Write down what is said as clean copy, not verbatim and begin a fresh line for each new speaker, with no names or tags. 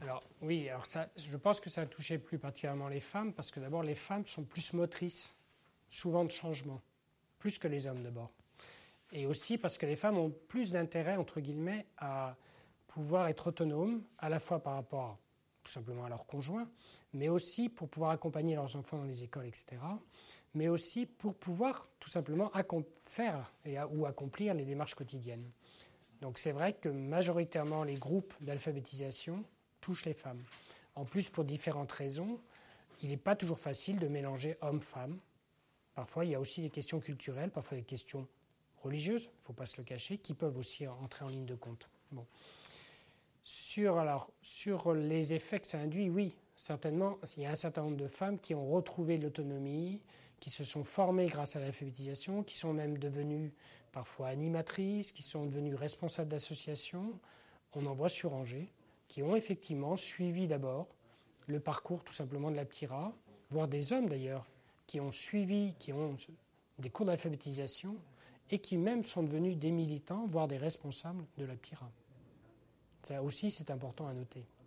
Alors oui, alors ça, je pense que ça a touché plus particulièrement les femmes, parce que d'abord les femmes sont plus motrices, souvent de changement, plus que les hommes d'abord. Et aussi parce que les femmes ont plus d'intérêt, entre guillemets, à pouvoir être autonomes, à la fois par rapport tout simplement à leur conjoint, mais aussi pour pouvoir accompagner leurs enfants dans les écoles, etc., mais aussi pour pouvoir tout simplement faire ou accomplir les démarches quotidiennes. Donc c'est vrai que majoritairement les groupes d'alphabétisation touchent les femmes. En plus, pour différentes raisons, il n'est pas toujours facile de mélanger hommes-femmes. Parfois, il y a aussi des questions culturelles, parfois des questions religieuses, il ne faut pas se le cacher, qui peuvent aussi entrer en ligne de compte. Bon. Sur les effets que ça induit, oui, certainement, il y a un certain nombre de femmes qui ont retrouvé l'autonomie, qui se sont formées grâce à l'alphabétisation, qui sont même devenues parfois animatrices, qui sont devenues responsables d'associations, on en voit sur Angers, qui ont effectivement suivi d'abord le parcours tout simplement de la PTIRA, voire des hommes d'ailleurs, qui ont suivi, qui ont des cours d'alphabétisation et qui même sont devenus des militants, voire des responsables de la PTIRA. Ça aussi, c'est important à noter.